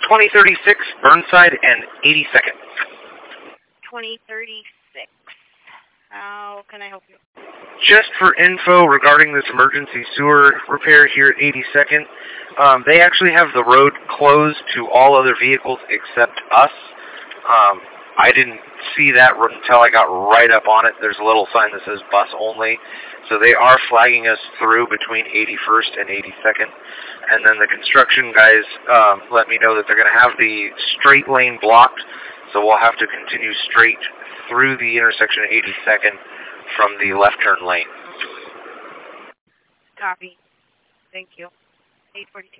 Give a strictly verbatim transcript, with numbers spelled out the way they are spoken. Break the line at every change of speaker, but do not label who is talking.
twenty thirty-six, Burnside, and eighty-second.
twenty thirty-six. How can I help you?
Just for info regarding this emergency sewer repair here at eighty-second, um, they actually have the road closed to all other vehicles except us. Um, I didn't see that until I got right up on it. There's a little sign that says bus only. So they are flagging us through between eighty-first and eighty-second. And then the construction guys um, let me know that they're going to have the straight lane blocked. So we'll have to continue straight through the intersection of eighty-second from the left turn lane.
Copy. Thank you. eight forty-two.